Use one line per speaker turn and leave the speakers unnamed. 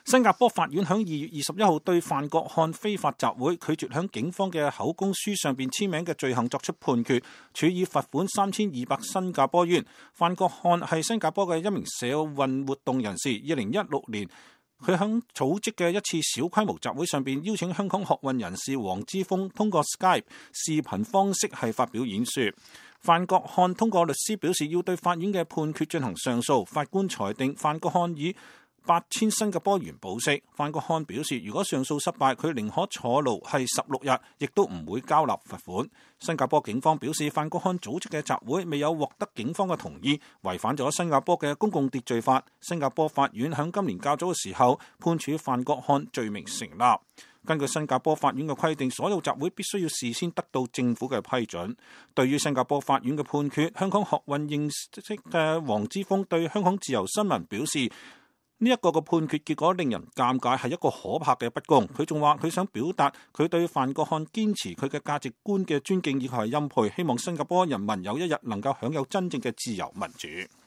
新加坡法院喺2月21號對范國漢非法集會拒絕響警方嘅口供書上邊簽名嘅罪行作出判決，處以罰款3200新加坡元。范國漢係新加坡嘅一名社運活動人士。2016年，佢響組織嘅一次小規模集會上邊邀請香港學運人士黃之鋒通過 Skype 視頻方式係發表演說。范國漢通過律師表示要對法院嘅判決進行上訴，法官裁定范國漢以8000新加坡元保釋。范國漢表示，如果上訴失敗，佢寧可坐牢係16日，亦都唔會交納罰款。新加坡警方表示，范國漢組織嘅集會未有獲得警方嘅同意，違反咗新加坡嘅公共秩序法。新加坡法院喺今年較早嘅時候判處范國漢罪名成立。根據新加坡法院嘅規定，所有集會必須要事先得到政府嘅批准。對於新加坡法院嘅判決，香港學運認識嘅黃之鋒對香港自由新聞表示，呢一個嘅判決結果令人尷尬，係一個可怕嘅不公。佢仲話佢想表達佢對范國漢堅持佢嘅價值觀嘅尊敬以及係欽佩，希望新加坡人民有一日能夠享有真正嘅自由民主。